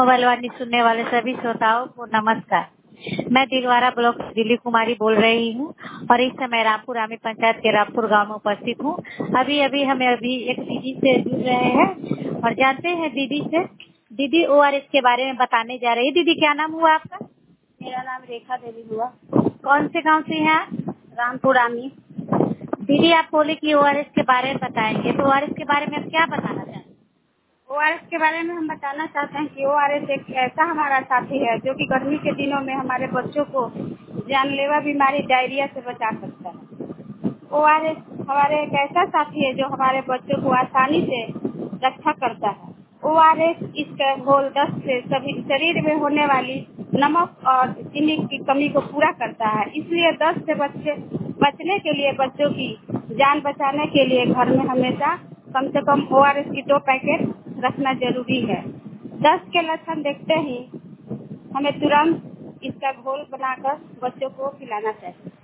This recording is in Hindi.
मोबाइल वाणी सुनने वाले सभी श्रोताओं को नमस्कार। मैं दिलवारा ब्लॉक से दिल्ली कुमारी बोल रही हूँ और इस समय रामपुर आमी पंचायत के रामपुर गांव में उपस्थित हूँ। अभी एक दीदी से जुड़ रहे हैं और जानते हैं दीदी से। दीदी ओआरएस के बारे में बताने जा रही है। दीदी क्या नाम हुआ आपका? मेरा नाम रेखा देवी हुआ। कौन से गांव से हैं आप? रामपुर आमी। दीदी आप बोले कि ओआरएस के बारे में बताएंगे, तो ओआरएस के बारे में आप क्या बताना चाहते हैं? ओआरएस के बारे में हम बताना चाहते हैं कि ओआरएस एक ऐसा हमारा साथी है जो कि गर्मी के दिनों में हमारे बच्चों को जानलेवा बीमारी डायरिया से बचा सकता है। ओआरएस हमारे एक ऐसा साथी है जो हमारे बच्चों को आसानी से रक्षा करता है। ओआरएस इसका घोल दस्त से सभी शरीर में होने वाली नमक और चीनी की कमी को पूरा करता है। इसलिए दस्त से बचने के लिए, बच्चों की जान बचाने के लिए घर में हमेशा कम से कम ओआरएस की 2 पैकेट रखना जरूरी है। दस्त के लक्षण देखते ही हमें तुरंत इसका घोल बनाकर बच्चों को पिलाना चाहिए।